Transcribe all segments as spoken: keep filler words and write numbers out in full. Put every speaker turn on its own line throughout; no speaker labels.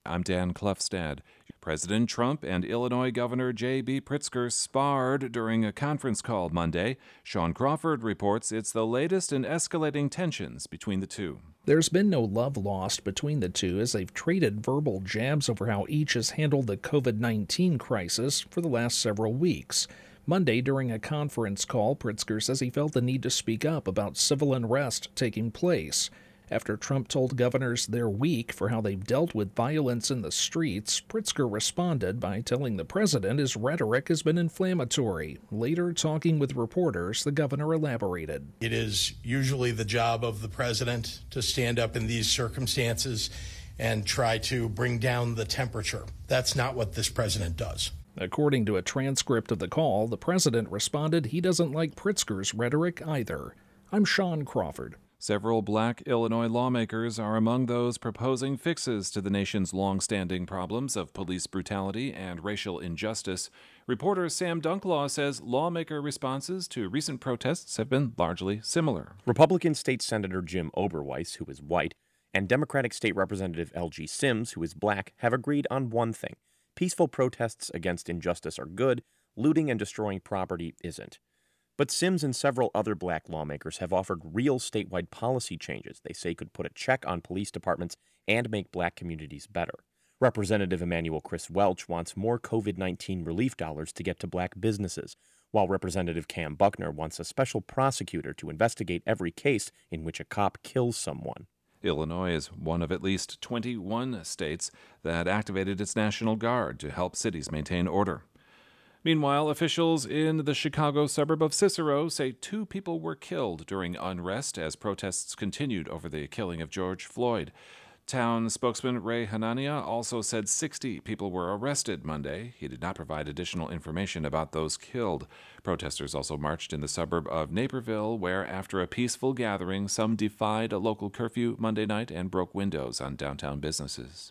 I'm Dan Klefstad. President Trump and Illinois Governor J B. Pritzker sparred during a conference call Monday. Sean Crawford reports it's the latest in escalating tensions between the two.
There's been no love lost between the two as they've traded verbal jabs over how each has handled the covid nineteen crisis for the last several weeks. Monday, during a conference call, Pritzker says he felt the need to speak up about civil unrest taking place. After Trump told governors they're weak for how they've dealt with violence in the streets, Pritzker responded by telling the president his rhetoric has been inflammatory. Later, talking with reporters, the governor elaborated.
It is usually the job of the president to stand up in these circumstances and try to bring down the temperature. That's not what this president does.
According to a transcript of the call, the president responded he doesn't like Pritzker's rhetoric either. I'm Sean Crawford.
Several black Illinois lawmakers are among those proposing fixes to the nation's long-standing problems of police brutality and racial injustice. Reporter Sam Dunklaw says lawmaker responses to recent protests have been largely similar.
Republican State Senator Jim Oberweis, who is white, and Democratic State Representative L G Sims, who is black, have agreed on one thing. Peaceful protests against injustice are good, looting and destroying property isn't. But Sims and several other black lawmakers have offered real statewide policy changes they say could put a check on police departments and make black communities better. Representative Emanuel Chris Welch wants more covid nineteen relief dollars to get to black businesses, while Representative Cam Buckner wants a special prosecutor to investigate every case in which a cop kills someone.
Illinois is one of at least twenty-one states that activated its National Guard to help cities maintain order. Meanwhile, officials in the Chicago suburb of Cicero say two people were killed during unrest as protests continued over the killing of George Floyd. Town spokesman Ray Hanania also said sixty people were arrested Monday. He did not provide additional information about those killed. Protesters also marched in the suburb of Naperville, where after a peaceful gathering, some defied a local curfew Monday night and broke windows on downtown businesses.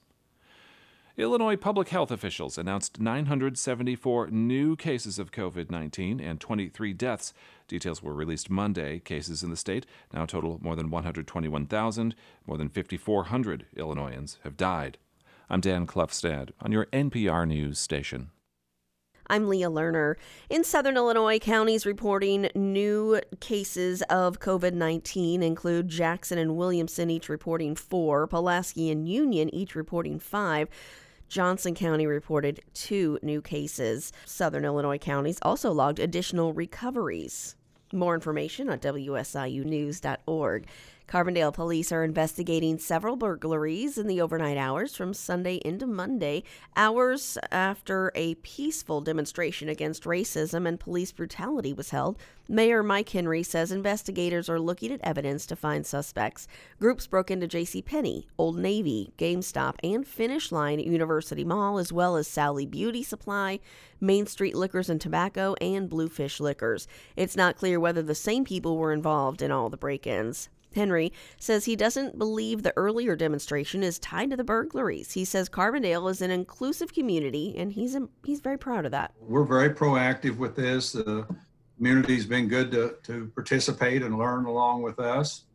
Illinois public health officials announced nine hundred seventy-four new cases of covid nineteen and twenty-three deaths. Details were released Monday. Cases in the state now total more than one hundred twenty-one thousand. More than five thousand four hundred Illinoisans have died. I'm Dan Klefstad on your N P R News station.
I'm Leah Lerner. In southern Illinois, counties reporting new cases of covid nineteen include Jackson and Williamson, each reporting four, Pulaski and Union, each reporting five. Johnson County reported two new cases. Southern Illinois counties also logged additional recoveries. More information on W S I U news dot org. Carbondale police are investigating several burglaries in the overnight hours from Sunday into Monday, hours after a peaceful demonstration against racism and police brutality was held. Mayor Mike Henry says investigators are looking at evidence to find suspects. Groups broke into JCPenney, Old Navy, GameStop, and Finish Line at University Mall, as well as Sally Beauty Supply, Main Street Liquors and Tobacco, and Bluefish Liquors. It's not clear whether the same people were involved in all the break-ins. Henry says he doesn't believe the earlier demonstration is tied to the burglaries. He says Carbondale is an inclusive community, and he's he's very proud of that.
We're very proactive with this. The community's been good to, to participate and learn along with us,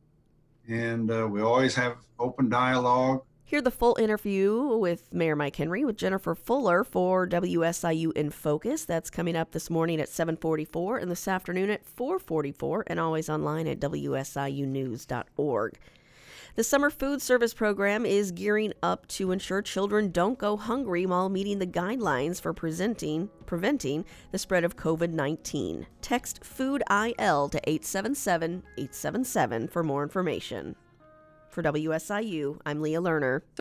and uh, we always have open dialogue.
Hear the full interview with Mayor Mike Henry with Jennifer Fuller for W S I U In Focus. That's coming up this morning at seven forty-four and this afternoon at four forty-four, and always online at W S I U news dot org. The summer food service program is gearing up to ensure children don't go hungry while meeting the guidelines for presenting, preventing the spread of covid nineteen. Text Food I L to eight seven seven eight seven seven for more information. For W S I U, I'm Leah Lerner.